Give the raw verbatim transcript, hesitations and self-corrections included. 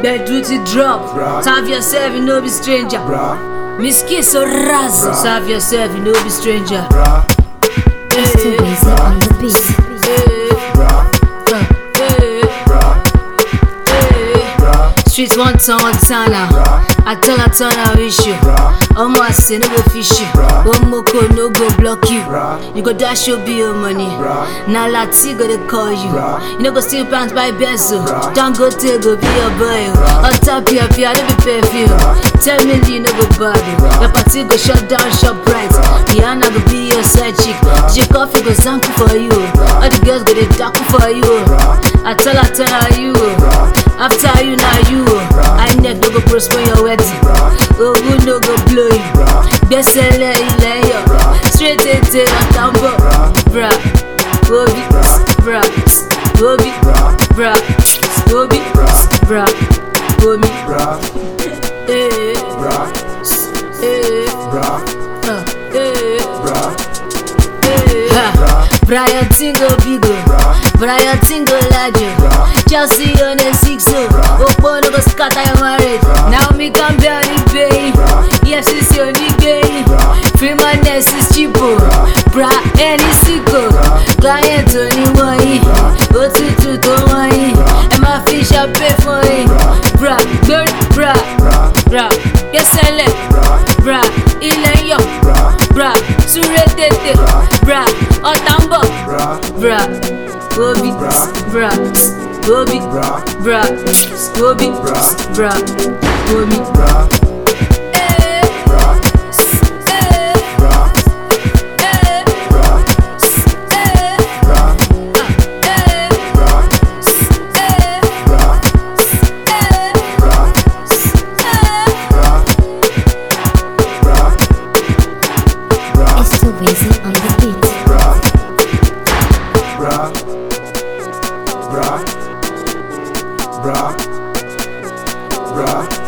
Bed duty drop. Serve yourself, you no be stranger. Miss Kiss so razzle. Serve yourself, you no be stranger. It's too easy on the beat. Streets one turn, one turn now. I tell her turn I wish you. Omo I say no go fish you. One moko no go block you. You go dash your bill money. Now Lati go to call you. You no go steal pants by Benzo. Don't go to go be your boy. On top your pia no be perfume. Ten million no go body. Your party go shut down, shop bright. Rihanna go be your side chick. She coffee go zanku for you. All the girls go to daku for you. I tell her turn her you. After you now you. I neck no go prosper your wedding. Oh who no go blow you. Best seller ilẹ̀ yọ. Straight into your tambo. Bra, Obi, bra, Obi, bra, Obi, bra, Obi, eh, eh, uh, eh, ha. Brian Tingo Bigo, Brian Tingo Lajo, Chelsea on a six oh, Opo no go scatter your marriage. Now me can be on the bay, E F C C on the gay, Freeman is cheapo, Bra any sicko, client only money, go to to to money, and my fish I pay for it. Bra, good, bra, bra, yes sell it, bra, ilẹ̀ yọ, bra, sure tete, bra, otambo, bra, Obi, bra, Obi, bra, Obi, bra, Obi. It's too easy on the beat. Bra, bra, bra, bra.